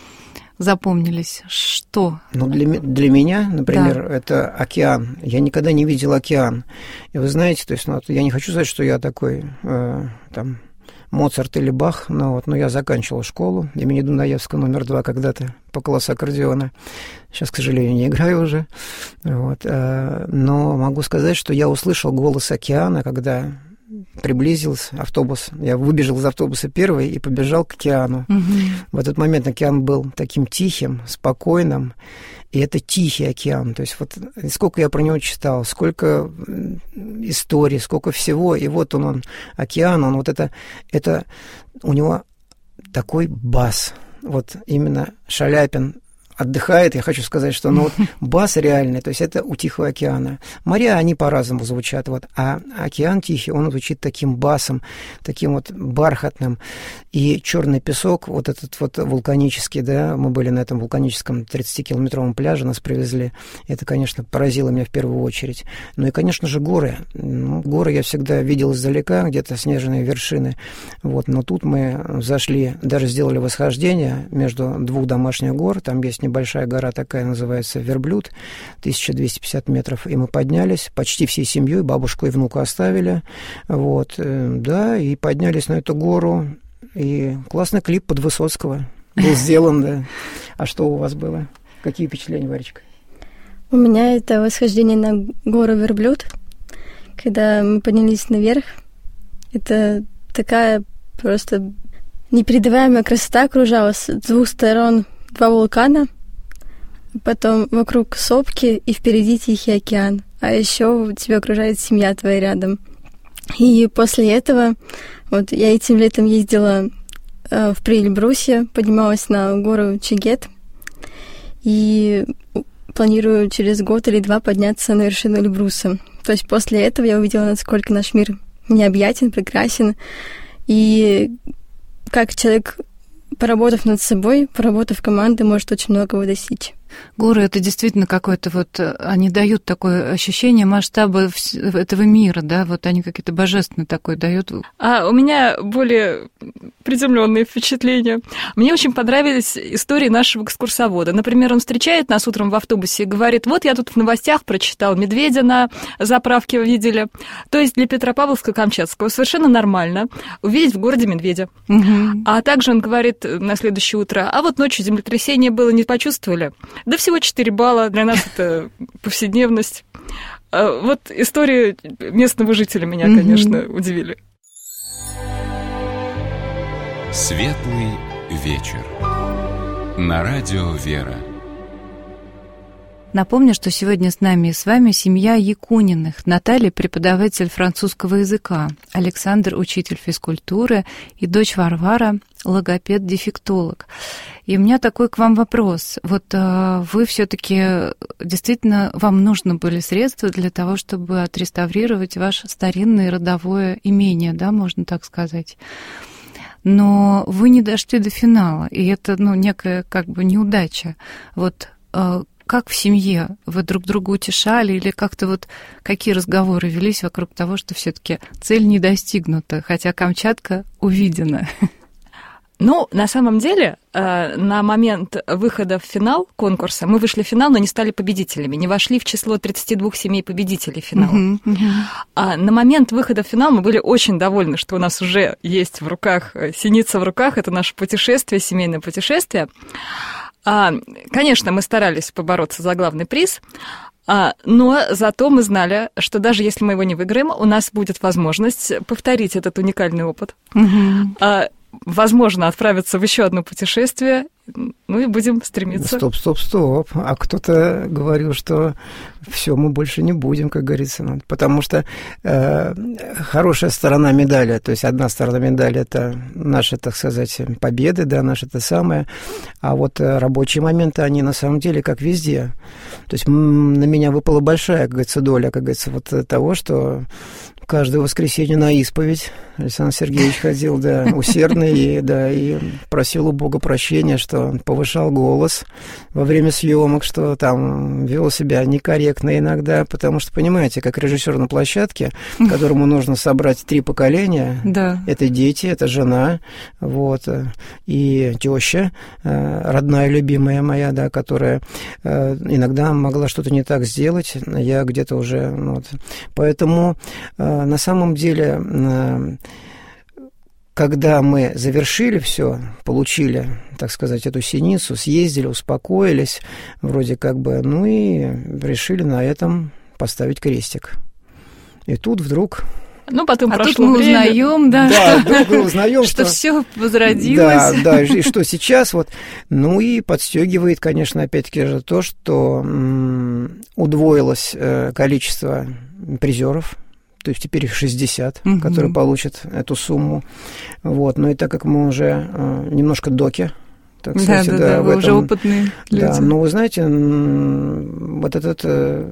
запомнились? Что? Ну, для, для меня, например, да. это океан. Я никогда не видел океан. И вы знаете, то есть, ну, я не хочу сказать, что я такой, э, там, Моцарт или Бах, но, вот, но я заканчивал школу имени Дунаевского номер два когда-то по классу аккордеона. Сейчас, к сожалению, не играю уже. Вот, э, но могу сказать, что я услышал голос океана, когда... приблизился автобус. Я выбежал из автобуса первый и побежал к океану. Угу. В этот момент океан был таким тихим, спокойным, и это тихий океан. То есть вот сколько я про него читал, сколько историй, сколько всего, и вот он, он океан, он вот это, это у него такой бас. Вот именно Шаляпин отдыхает, я хочу сказать, что ну, вот, бас реальный, то есть это у Тихого океана. Моря, они по-разному звучат, вот, а океан Тихий, он звучит таким басом, таким вот бархатным. И черный песок, вот этот вот вулканический, да, мы были на этом вулканическом тридцатикилометровом пляже, нас привезли. Это, конечно, поразило меня в первую очередь. Ну и, конечно же, горы. Ну, горы я всегда видел издалека, где-то снежные вершины. Вот, но тут мы зашли, даже сделали восхождение между двух домашних гор, там есть небольшая гора такая, называется Верблюд, тысяча двести пятьдесят метров, и мы поднялись, почти всей семьей, бабушку и внука оставили, вот, да, и поднялись на эту гору, и классный клип под Высоцкого был сделан, да. А что у вас было? Какие впечатления, Варечка? У меня это восхождение на гору Верблюд, когда мы поднялись наверх, это такая просто непередаваемая красота окружала с двух сторон, два вулкана, потом вокруг сопки и впереди Тихий океан. А еще тебя окружает семья твоя рядом. И после этого вот я этим летом ездила э, в Приэльбрусье, поднималась на гору Чигет и планирую через год или два подняться на вершину Эльбруса. То есть после этого я увидела, насколько наш мир необъятен, прекрасен, и как человек, поработав над собой, поработав командой, может очень многого достичь. Горы — это действительно какое-то вот... Они дают такое ощущение масштаба этого мира, да? Вот они какие-то божественные такое дают. А у меня более приземленные впечатления. Мне очень понравились истории нашего экскурсовода. Например, он встречает нас утром в автобусе и говорит: вот я тут в новостях прочитал, медведя на заправке видели. То есть для Петропавловска-Камчатского совершенно нормально увидеть в городе медведя. Угу. А также он говорит на следующее утро: а вот ночью землетрясение было, не почувствовали? Да всего четыре балла, для нас это повседневность. Вот истории местного жителя меня, конечно, mm-hmm. удивили. Светлый вечер. На радио «Вера». Напомню, что сегодня с нами и с вами семья Якуниных. Наталья — преподаватель французского языка, Александр — учитель физкультуры, и дочь Варвара — логопед-дефектолог. И у меня такой к вам вопрос. Вот а, вы все-таки действительно, вам нужны были средства для того, чтобы отреставрировать ваше старинное родовое имение, да, можно так сказать. Но вы не дошли до финала, и это, ну, некая как бы неудача. Вот а, как в семье? Вы друг друга утешали или как-то вот какие разговоры велись вокруг того, что все-таки цель не достигнута, хотя Камчатка увидена? Ну, на самом деле, на момент выхода в финал конкурса мы вышли в финал, но не стали победителями, не вошли в число тридцати двух семей победителей финала. Uh-huh, uh-huh. А на момент выхода в финал мы были очень довольны, что у нас уже есть в руках, синица в руках, это наше путешествие, семейное путешествие. Конечно, мы старались побороться за главный приз, но зато мы знали, что даже если мы его не выиграем, у нас будет возможность повторить этот уникальный опыт. Uh-huh. Возможно, отправиться в еще одно путешествие, ну и будем стремиться. Стоп, стоп, стоп. А кто-то говорил, что все, мы больше не будем, как говорится. Потому что э, хорошая сторона медали, то есть одна сторона медали — это наши, так сказать, победы, да, наши это самое. А вот рабочие моменты, они на самом деле как везде. То есть на меня выпала большая, как говорится, доля, как говорится, вот того, что каждое воскресенье на исповедь Александр Сергеевич ходил, да, усердный, и, да, и просил у Бога прощения, что он повышал голос во время съемок, что там вел себя некорректно иногда, потому что, понимаете, как режиссер на площадке, которому нужно собрать три поколения, да. Это дети, это жена, вот, и теща, родная, любимая моя, да, которая иногда могла что-то не так сделать, я где-то уже, вот, поэтому на самом деле, когда мы завершили все, получили, так сказать, эту синицу, съездили, успокоились, вроде как бы, ну и решили на этом поставить крестик. И тут вдруг... Ну, потом а прошло тут мы время. узнаем, да, да, вдруг мы узнаем, что, что все возродилось. Да, да, и что сейчас вот. Ну и подстегивает, конечно, опять-таки же то, что м- удвоилось э, количество призеров. То есть теперь их шестьдесят, угу. которые получат эту сумму. Вот. Но и так как мы уже э, немножко доки, так сказать, да, да, да, да, в вы этом, уже опытные люди. Да, но вы знаете, вот этот э,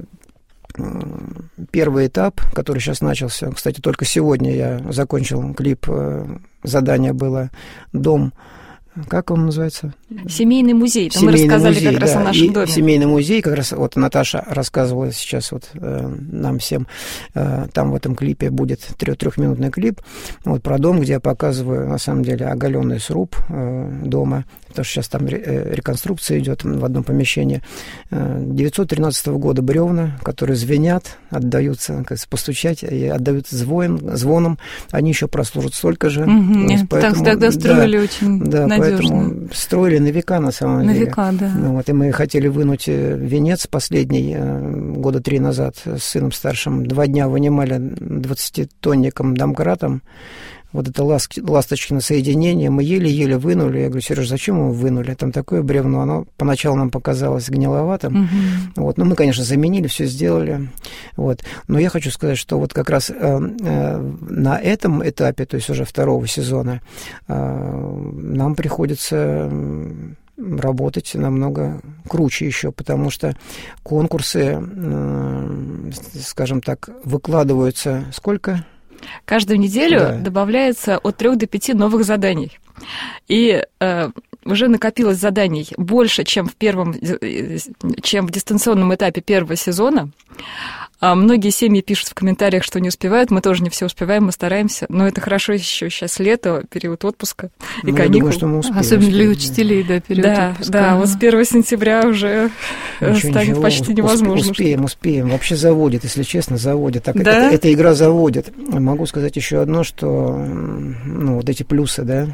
первый этап, который сейчас начался, кстати, только сегодня я закончил клип, э, задание было «Дом». Как он называется? Семейный музей. Там Семейный мы рассказали музей, как раз да. о нашем и доме. Семейный музей, как раз вот Наташа рассказывала сейчас вот э, нам всем, э, там в этом клипе будет трех, трехминутный клип вот, про дом, где я показываю, на самом деле, оголенный сруб э, дома, потому что сейчас там ре, реконструкция идет в одном помещении. Э, девятьсот тринадцатого года бревна, которые звенят, отдаются, как постучать, и отдают звон, звоном, они еще прослужат столько же. Угу, есть, поэтому, тогда строили да, очень да, надежно. Поэтому строили на века, на самом на деле. На века, да. Ну, вот, и мы хотели вынуть венец последний, года три назад с сыном старшим. Два дня вынимали двадцатитонником домкратом. Вот это ласточкино соединение мы еле-еле вынули. Я говорю: Сереж, зачем мы вынули? Там такое бревно, оно поначалу нам показалось гниловатым. Угу. Вот. Ну, мы, конечно, заменили, все сделали. Вот. Но я хочу сказать, что вот как раз э, э, на этом этапе, то есть уже второго сезона, э, нам приходится работать намного круче еще, потому что конкурсы, э, скажем так, выкладываются сколько? Каждую неделю да. добавляется от трех до пяти новых заданий. И э, уже накопилось заданий больше, чем в первом, чем в дистанционном этапе первого сезона. А многие семьи пишут в комментариях, что не успевают. Мы тоже не все успеваем, мы стараемся. Но это хорошо еще сейчас лето, период отпуска и ну, каникул. Я думаю, что мы успеем, Особенно успеем, для учителей, да, период да, отпуска. Да, вот с первого сентября уже ничего, станет ничего, почти невозможно. Успеем, успеем. Вообще заводит, если честно, заводит. Так, да? это, эта игра заводит. Могу сказать еще одно, что ну, вот эти плюсы, да,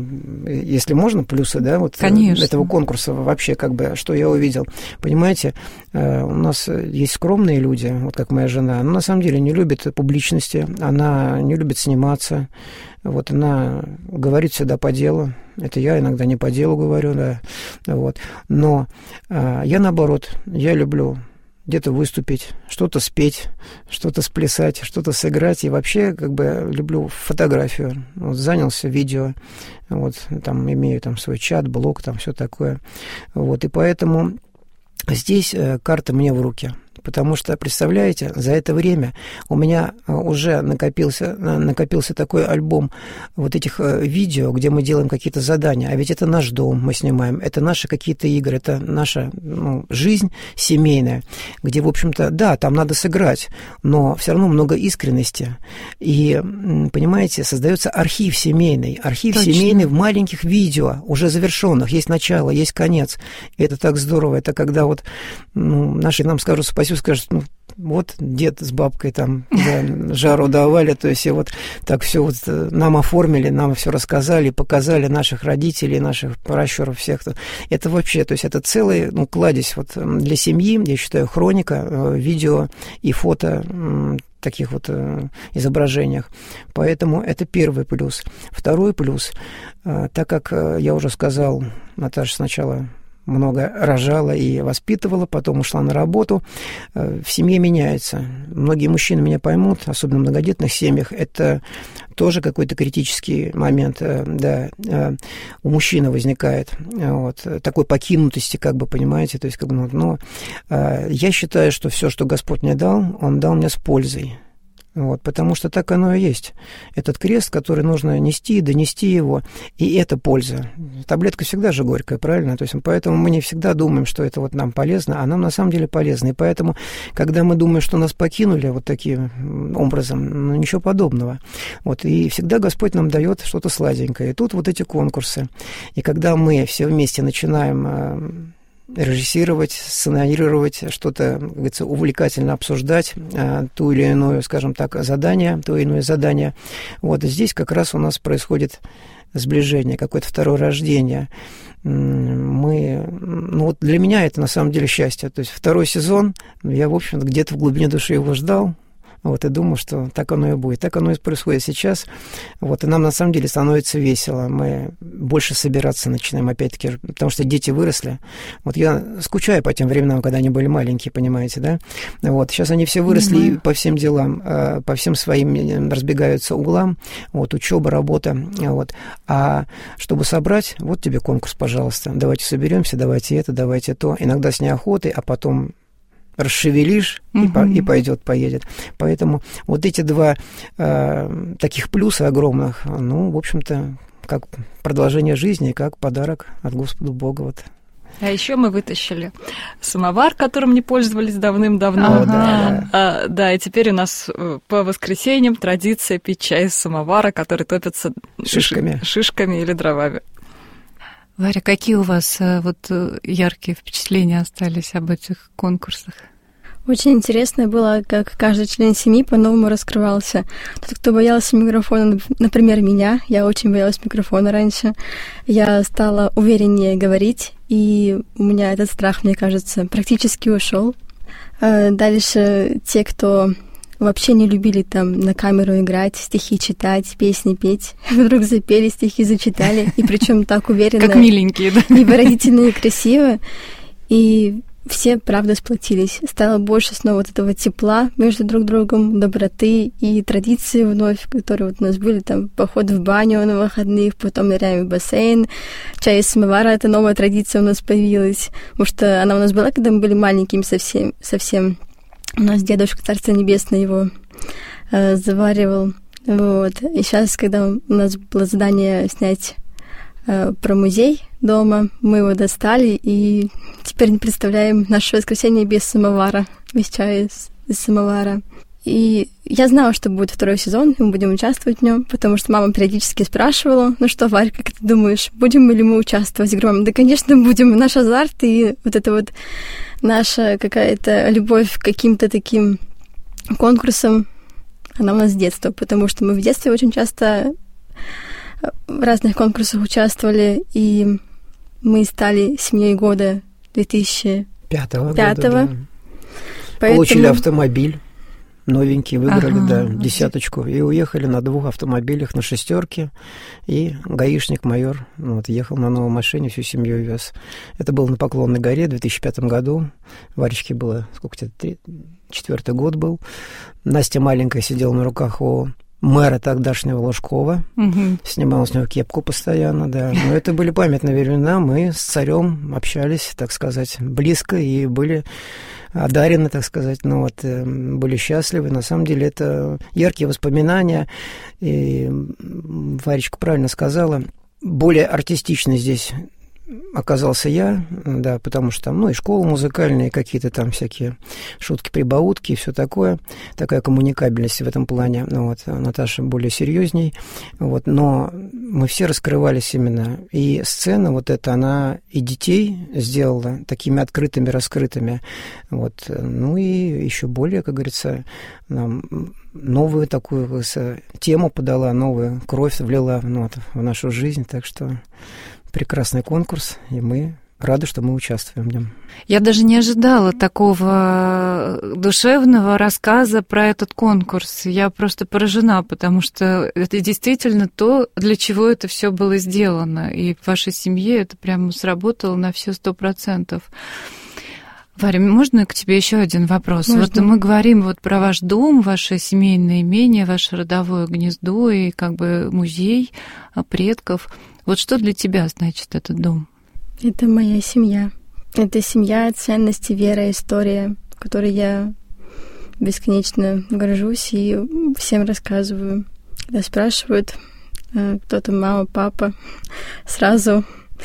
если можно, плюсы, да, вот Конечно. Этого конкурса вообще, как бы, что я увидел. Понимаете, у нас есть скромные люди, вот как моя жена, но на самом деле не любит публичности, она не любит сниматься, вот она говорит всегда по делу, это я иногда не по делу говорю, да, вот, но а, я наоборот, я люблю где-то выступить, что-то спеть, что-то сплясать, что-то сыграть, и вообще как бы люблю фотографию, вот, занялся видео, вот, там имею там свой чат, блог, там все такое, вот, и поэтому здесь э, карта мне в руки. Потому что, представляете, за это время у меня уже накопился, накопился такой альбом вот этих видео, где мы делаем какие-то задания. А ведь это наш дом мы снимаем, это наши какие-то игры, это наша ну, жизнь семейная, где, в общем-то, да, там надо сыграть, но все равно много искренности. И, понимаете, создается архив семейный. Архив Точно. семейный в маленьких видео, уже завершенных. Есть начало, есть конец. И это так здорово. Это когда вот ну, наши нам скажут спасибо, скажет, ну, вот дед с бабкой там да, жару давали, то есть и вот так все вот нам оформили, нам все рассказали, показали наших родителей, наших пращуров всех. Это вообще, то есть это целый, ну, кладезь вот для семьи, я считаю, хроника, видео и фото таких вот изображениях. Поэтому это первый плюс. Второй плюс, так как я уже сказал, Наташа сначала много рожала и воспитывала, потом ушла на работу. В семье меняется. Многие мужчины меня поймут, особенно в многодетных семьях, это тоже какой-то критический момент, да, у мужчины возникает, вот, такой покинутости, как бы, понимаете, то есть, как бы, но я считаю, что все, что Господь мне дал, Он дал мне с пользой. Вот, потому что так оно и есть. Этот крест, который нужно нести, донести его, и это польза. Таблетка всегда же горькая, правильно? То есть, поэтому мы не всегда думаем, что это вот нам полезно, а нам на самом деле полезно. И поэтому, когда мы думаем, что нас покинули вот таким образом, ну, ничего подобного. Вот, и всегда Господь нам дает что-то сладенькое. И тут вот эти конкурсы. И когда мы все вместе начинаем режиссировать, сценарировать, что-то, как говорится, увлекательно обсуждать, а, ту или иную, скажем так, задание, то или иное задание. Вот здесь как раз у нас происходит сближение, какое-то второе рождение. Мы, ну вот для меня это на самом деле счастье. То есть второй сезон, я, в общем-то, где-то в глубине души его ждал. Вот, и думаю, что так оно и будет. Так оно и происходит сейчас. Вот, и нам, на самом деле, становится весело. Мы больше собираться начинаем, опять-таки, потому что дети выросли. Вот я скучаю по тем временам, когда они были маленькие, понимаете, да? Вот, сейчас они все выросли mm-hmm. по всем делам, по всем своим разбегаются углам. Вот, учеба, работа. Вот. А чтобы собрать, вот тебе конкурс, пожалуйста. Давайте соберемся, давайте это, давайте то. Иногда с неохотой, а потом расшевелишь, угу. и, по, и пойдет, поедет. Поэтому вот эти два э, таких плюса огромных, ну, в общем-то, как продолжение жизни, как подарок от Господа Бога. Вот. А еще мы вытащили самовар, которым не пользовались давным-давно. Ага. Да, а, да, и теперь у нас по воскресеньям традиция пить чай из самовара, который топится шишками, шишками или дровами. Варя, какие у вас вот яркие впечатления остались об этих конкурсах? Очень интересно было, как каждый член семьи по-новому раскрывался. Тот, кто боялся микрофона, например, меня, я очень боялась микрофона раньше, я стала увереннее говорить, и у меня этот страх, мне кажется, практически ушел. Дальше те, кто вообще не любили там на камеру играть, стихи читать, песни петь, вдруг запели, стихи зачитали, и причем так уверенно. Как миленькие, да? Невыразительно и красиво. И все, правда, сплотились. Стало больше снова вот этого тепла между друг другом, доброты и традиции вновь, которые вот у нас были, там, поход в баню на выходных, потом ныряем в бассейн, чай из самовара, это новая традиция у нас появилась, потому что она у нас была, когда мы были маленькими совсем, совсем. У нас дедушка, Царство Небесное, его э, заваривал. Вот. И сейчас, когда у нас было задание снять э, про музей дома. Мы его достали, и теперь не представляем наше воскресенье без самовара, без чая из, из самовара. И я знала, что будет второй сезон, и мы будем участвовать в нем, потому что мама периодически спрашивала: ну что, Варь, как ты думаешь, будем ли мы участвовать? Я говорю: да, конечно, будем. Наш азарт и вот это вот наша какая-то любовь к каким-то таким конкурсам, она у нас с детства, потому что мы в детстве очень часто в разных конкурсах участвовали, и мы стали семьей года две тысячи пятого. Пятого года, да. Поэтому... Получили автомобиль. Новенький, выиграли, ага, да, десяточку. И уехали на двух автомобилях, на шестерке. И гаишник, майор, вот, ехал на новой машине, всю семью вез. Это было на Поклонной горе в две тысячи пятом году. Варечке было, сколько тебе, три, четвертый год был. Настя маленькая сидела на руках у мэра тогдашнего Ложкова. Угу. Снимала с него кепку постоянно, да. Но это были памятные времена. Мы с царем общались, так сказать, близко и были... одарены, так сказать, ну вот, были счастливы. На самом деле это яркие воспоминания. И Варечка правильно сказала, более артистичный здесь оказался я, да, потому что там, ну, и школа музыкальная, и какие-то там всякие шутки-прибаутки, и все такое, такая коммуникабельность в этом плане. Ну, вот, Наташа более серьезней, вот, но мы все раскрывались именно. И сцена вот эта, она и детей сделала такими открытыми, раскрытыми, вот, ну, и еще более, как говорится, нам новую такую тему подала, новую кровь влила, ну, вот, в нашу жизнь, так что... прекрасный конкурс, и мы рады, что мы участвуем в нем. Я даже не ожидала такого душевного рассказа про этот конкурс. Я просто поражена, потому что это действительно то, для чего это все было сделано. И в вашей семье это прямо сработало на все сто процентов. Варя, можно к тебе еще один вопрос? Можно. Вот мы говорим вот про ваш дом, ваше семейное имение, ваше родовое гнездо и как бы музей предков. Вот что для тебя значит этот дом? Это моя семья. Это семья, ценности, вера, история, которой я бесконечно горжусь и всем рассказываю. Когда спрашивают, кто там мама, папа, сразу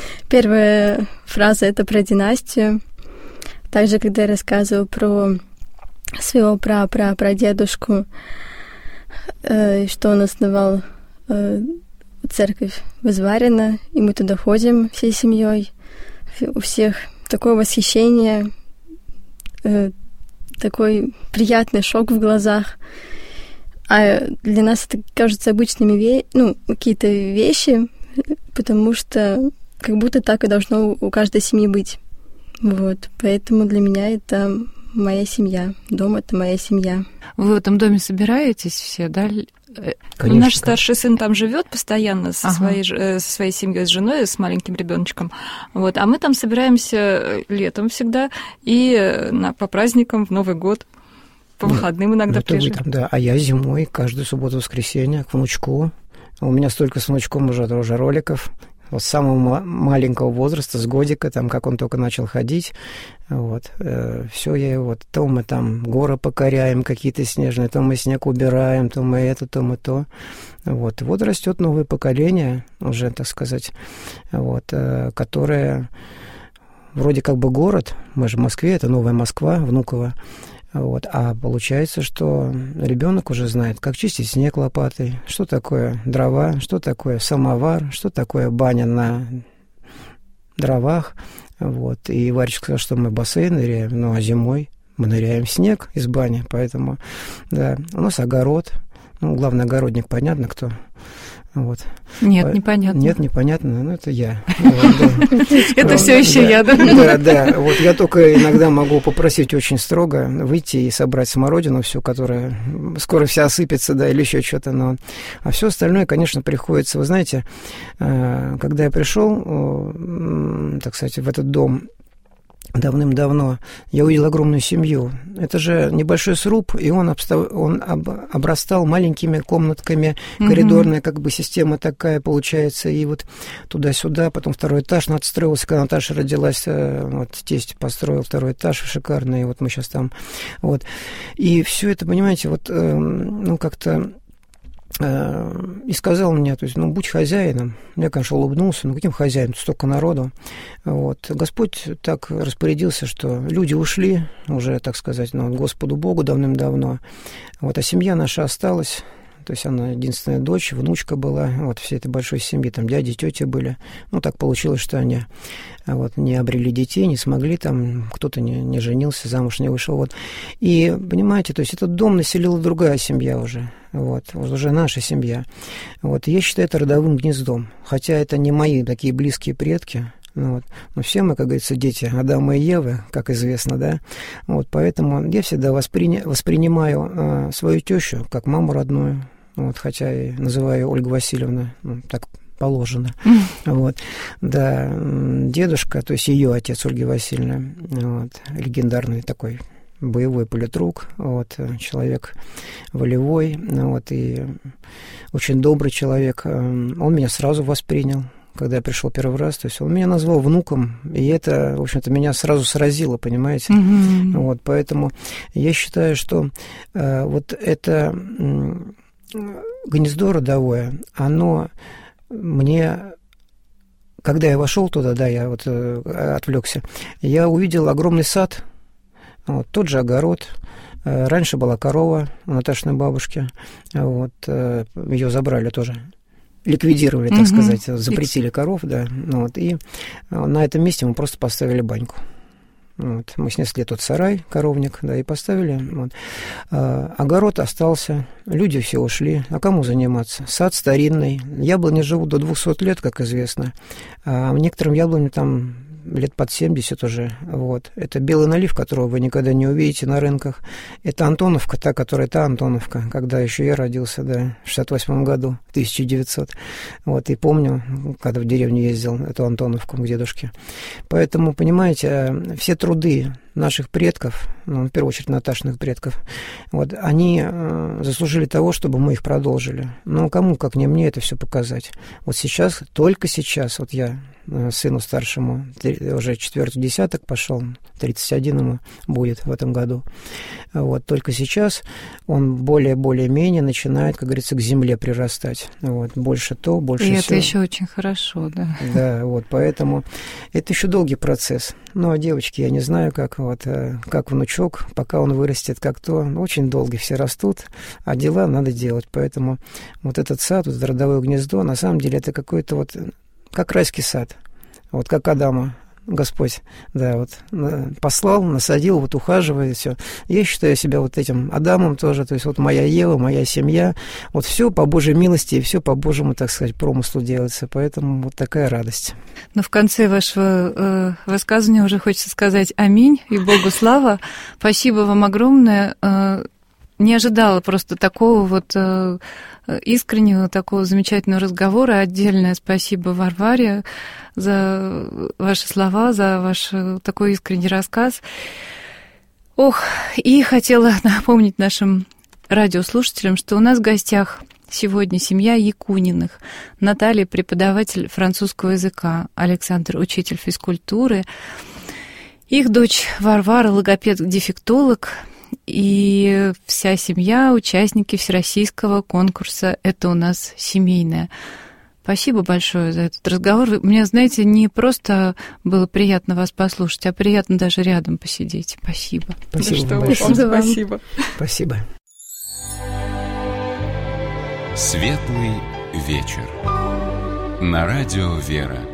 первая фраза — это про династию. Также, когда я рассказываю про своего пра-пра-прадедушку, что он основал церковь в Изварино, и мы туда ходим всей семьей. У всех такое восхищение, такой приятный шок в глазах. А для нас это кажется обычными ве- ну, какие-то вещи, потому что как будто так и должно у каждой семьи быть. Вот. Поэтому для меня это моя семья. Дом — это моя семья. Вы в этом доме собираетесь все, да? Конечно, наш старший сын там живет постоянно со, ага. своей, со своей семьей, с женой, с маленьким ребеночком. Вот. А мы там собираемся летом всегда и на, по праздникам, в Новый год, по выходным иногда ну, приезжаем. Да, а я зимой каждую субботу-воскресенье к внучку. У меня столько с внучком уже, уже роликов. Вот с самого маленького возраста, с годика, там, как он только начал ходить, вот, э, все я вот, то мы там горы покоряем какие-то снежные, то мы снег убираем, то мы это, то мы то, вот, вот растет новое поколение, уже, так сказать, вот, э, которое вроде как бы город, мы же в Москве, это новая Москва, Внуково, вот, а получается, что ребенок уже знает, как чистить снег лопатой, что такое дрова, что такое самовар, что такое баня на дровах. Вот. И Варечка сказала, что мы в бассейн ныряем, ну а зимой мы ныряем в снег из бани, поэтому, да, у нас огород, ну, главный огородник, понятно, кто. Вот. Нет, непонятно. Нет, непонятно, но это я. Это все еще я, да? Да, да. Вот я только иногда могу попросить очень строго выйти и собрать смородину всю, которая скоро вся осыпется, да, или еще что-то. Но... А все остальное, конечно, приходится. Вы знаете, когда я пришел, так сказать, в этот дом давным-давно, я увидел огромную семью. Это же небольшой сруб, и он, обстав... он об... обрастал маленькими комнатками, mm-hmm. коридорная как бы система такая получается, и вот туда-сюда, потом второй этаж надстроился, когда Наташа родилась, вот тесть построил второй этаж шикарный, и вот мы сейчас там, вот. И все это, понимаете, вот, ну, как-то и сказал мне, то есть, ну, будь хозяином. Я, конечно, улыбнулся, ну, каким хозяином, столько народу. Вот. Господь так распорядился, что люди ушли уже, так сказать, ну, Господу Богу давным-давно, вот, а семья наша осталась. То есть она единственная дочь, внучка была, вот, всей этой большой семьи, там дяди, тети были. Ну, так получилось, что они вот, не обрели детей, не смогли, там кто-то не, не женился, замуж не вышел. Вот. И, понимаете, то есть этот дом населила другая семья уже, вот, уже наша семья. Вот. И я считаю это родовым гнездом, хотя это не мои такие близкие предки. Вот. Но все мы, как говорится, дети Адама и Евы, как известно, да. Вот, поэтому я всегда воспри... воспринимаю э, свою тещу как маму родную, вот, хотя и называю Ольга Васильевна, ну, так положено. Mm. Вот. Да, дедушка, то есть ее отец Ольги Васильевны, вот, легендарный такой боевой политрук, вот, человек волевой, вот, и очень добрый человек. Он меня сразу воспринял, когда я пришел первый раз, то есть он меня назвал внуком, и это, в общем-то, меня сразу сразило, понимаете? Mm-hmm. Вот, поэтому я считаю, что э, вот это э, гнездо родовое, оно мне, когда я вошел туда, да, я вот э, отвлекся, я увидел огромный сад, вот, тот же огород. Э, раньше была корова у Наташиной бабушки, вот, э, ее забрали тоже. Ликвидировали, так угу. сказать, запретили коров, да, вот, и на этом месте мы просто поставили баньку. Вот, мы снесли тот сарай, коровник, да, и поставили. Вот. А, огород остался, люди все ушли, а кому заниматься? Сад старинный, яблони живут до двухсот лет, как известно, а некоторым яблоням там лет под семьдесят уже, вот. Это белый налив, которого вы никогда не увидите на рынках. Это Антоновка, та, которая та Антоновка, когда еще я родился, да, в шестьдесят восьмом году, тысяча девятьсот. Вот, и помню, когда в деревню ездил, эту Антоновку к дедушке. Поэтому, понимаете, все труды наших предков, ну, в первую очередь Наташиных предков, вот, они э, заслужили того, чтобы мы их продолжили. Но кому, как не мне, это все показать. Вот сейчас, только сейчас, вот я э, сыну старшему, уже четвертый десяток пошел, тридцать один ему будет в этом году. Вот, только сейчас он более-более-менее начинает, как говорится, к земле прирастать. Вот, больше то, больше И всё. это еще очень хорошо, да. Да, вот, поэтому это еще долгий процесс. Ну, а девочки, я не знаю, как, вот, как внучок, пока он вырастет, как то, очень долго все растут, а дела надо делать. Поэтому вот этот сад, вот это родовое гнездо, на самом деле это какой-то вот, как райский сад, вот как Адама Господь, да, вот послал, насадил, вот ухаживает, все. Я считаю себя вот этим Адамом тоже, то есть вот моя Ева, моя семья, вот все по Божьей милости и все по Божьему, так сказать, промыслу делается, поэтому вот такая радость. Но в конце вашего э, высказывания уже хочется сказать аминь и Богу слава. Спасибо вам огромное. Э, не ожидала просто такого вот э, искреннего, такого замечательного разговора. Отдельное спасибо Варваре за ваши слова, за ваш такой искренний рассказ. Ох, и хотела напомнить нашим радиослушателям, что у нас в гостях сегодня семья Якуниных. Наталья — преподаватель французского языка, Александр — учитель физкультуры, их дочь Варвара — логопед-дефектолог, и вся семья — участники всероссийского конкурса «Это у нас семейное». Спасибо большое за этот разговор. Мне, знаете, не просто было приятно вас послушать, а приятно даже рядом посидеть. Спасибо. Спасибо да большое. Спасибо. Спасибо. Спасибо. Светлый вечер. На радио «Вера».